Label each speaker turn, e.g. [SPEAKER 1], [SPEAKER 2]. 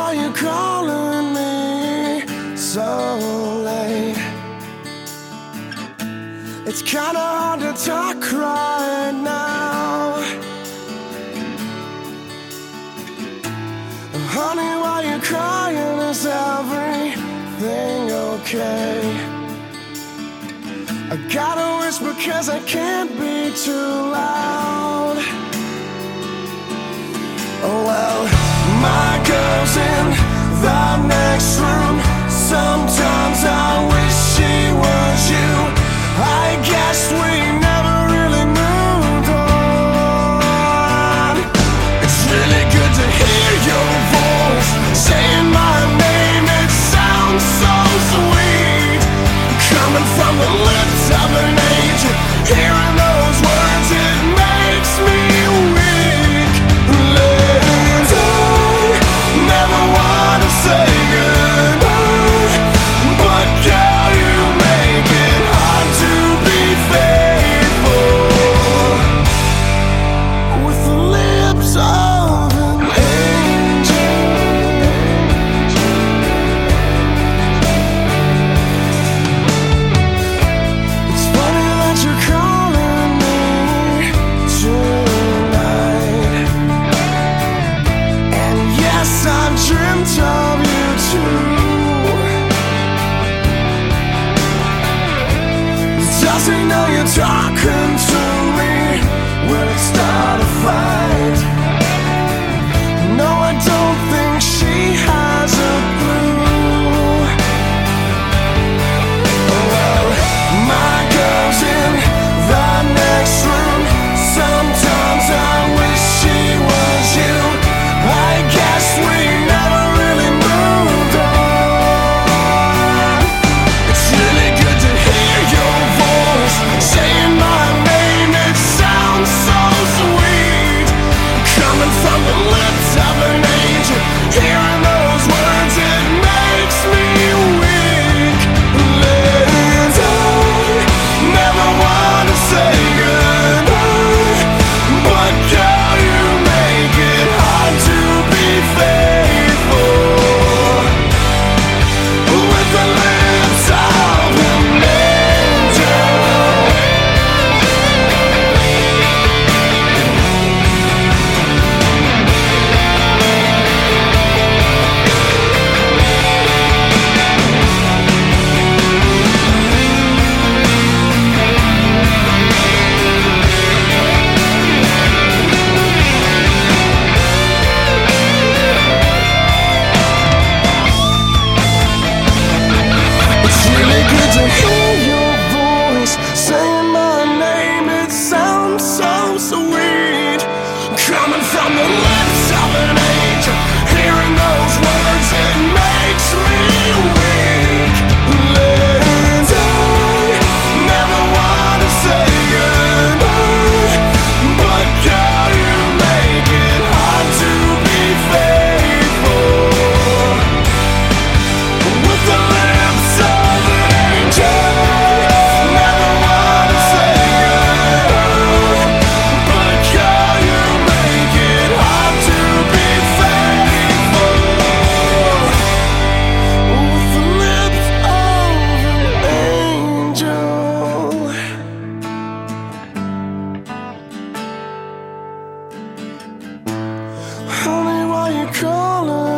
[SPEAKER 1] why you calling me so late? It's kinda hard to talk right now. Honey, why you crying? Is everything okay? I gotta whisper 'cause I can't be too loud. Oh well, my girl's in the next room. Sometimes I wish she was you. I guess we never really moved on. It's really good to hear your voice saying my name. It sounds so sweet, coming from the lips of an angel. Hearing those words, it makes me weak. And I never want to say goodbye, but girl, you make it hard to be faithful with the lips of an angel. It's funny that you're calling me tonight, and yes, I've dreamt of you too. Does he know you're talking to me? Will it start a fight? No, I don't think she has a clue. Well, my girl's in the next room. Sometimes I wish she was you. I guess we never really moved on. It's really good to hear your voice saying my name. It sounds so sweet, coming from the lips of an angel. Hearing those words, it makes me weak. And I never want to say goodbye, but girl, you make it hard to be faithful with the lips of an angel. It's really good to hear your voice saying my name. It sounds so sweet, coming from the lips of an angel. Hearing those words, it makes me weak. And I never want to say goodbye, but girl, you make it hard to be faithful with the lips of an angel. Never want to say goodbye, but girl, you make it hard to be faithful with the lips of an angel. Honey, why you calling